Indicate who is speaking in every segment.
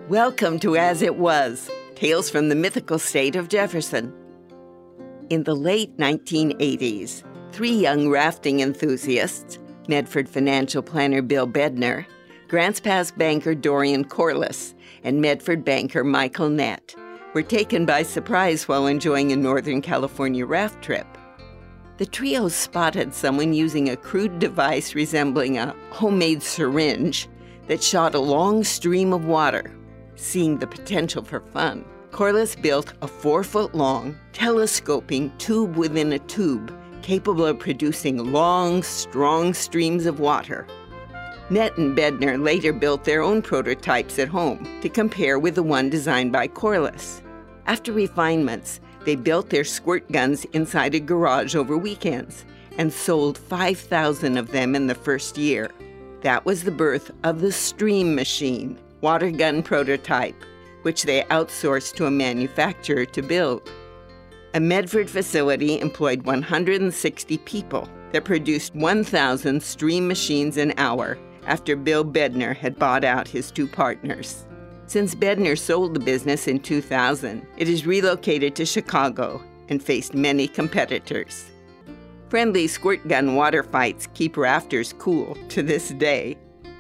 Speaker 1: Welcome to As It Was, Tales from the Mythical State of Jefferson. In the late 1980s, three young rafting enthusiasts, Medford financial planner Bill Bednar, Grants Pass banker Dorian Corliss, and Medford banker Michael Nett, were taken by surprise while enjoying a Northern California raft trip. The trio spotted someone using a crude device resembling a homemade syringe that shot a long stream of water. Seeing the potential for fun, Corliss built a 4-foot-long, telescoping tube within a tube capable of producing long, strong streams of water. Nett and Bednar later built their own prototypes at home to compare with the one designed by Corliss. After refinements, they built their squirt guns inside a garage over weekends and sold 5,000 of them in the first year. That was the birth of the Stream Machine, water gun prototype, which they outsourced to a manufacturer to build. A Medford facility employed 160 people that produced 1,000 Stream Machines an hour after Bill Bednar had bought out his two partners. Since Bednar sold the business in 2000, it is relocated to Chicago and faced many competitors. Friendly squirt gun water fights keep rafters cool to this day.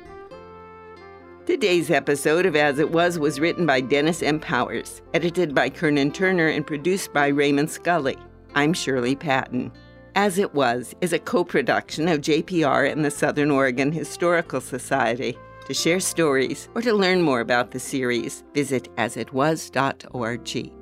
Speaker 1: Today's episode of As It Was written by Dennis M. Powers, edited by Kernan Turner, and produced by Raymond Scully. I'm Shirley Patton. As It Was is a co-production of JPR and the Southern Oregon Historical Society. To share stories or to learn more about the series, visit asitwas.org.